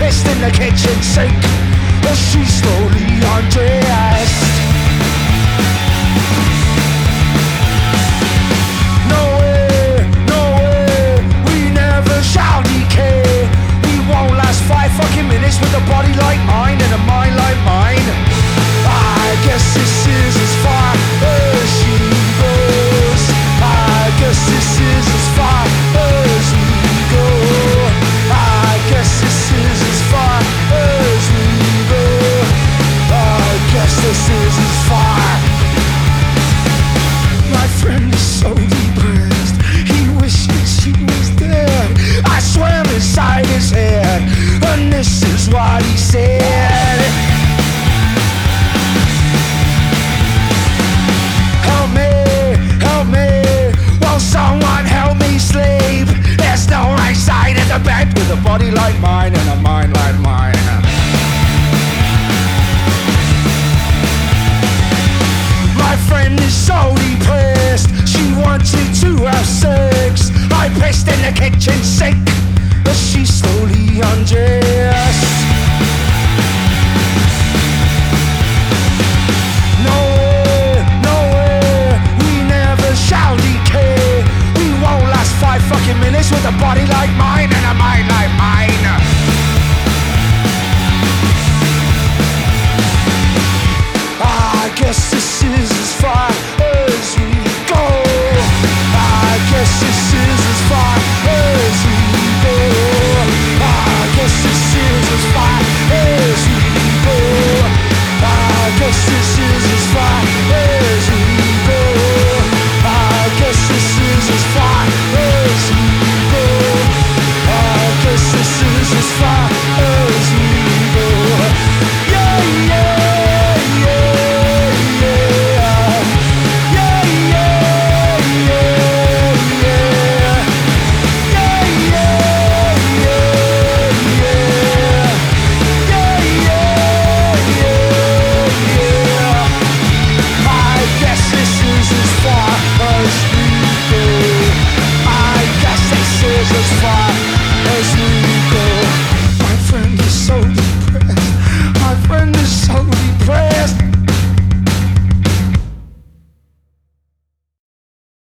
pissed in the kitchen sink as she slowly undressed. No way, no way, we never shall decay. We won't last 5 fucking minutes with a body like mine and a mind like mine. I guess this is as far as she goes. I guess this is as far as we go. I guess this is as far as we go. I guess this is as far. My friend is so depressed, he wishes she was dead. I swam inside his head, and this is what he said. Help me, won't someone help me sleep? There's no right side in the bed with a body like mine and a mind like mine. My friend is so depressed, she wanted to have sex. I pissed in the kitchen sink as she slowly undressed. No way, we never shall decay. We won't last 5 fucking minutes with a body like mine and a mind like mine. I guess this is as far as we go. I guess this is as far as we go. I guess this is as far as we go. I guess this is as far as we go. I guess this is as far as we go. I guess this is as far as we go. Yeah, yeah, yeah, yeah. Yeah, yeah, yeah, yeah. Yeah, yeah, yeah, yeah. Yeah, yeah, yeah, yeah. I guess this is as far as we go. I guess this is as far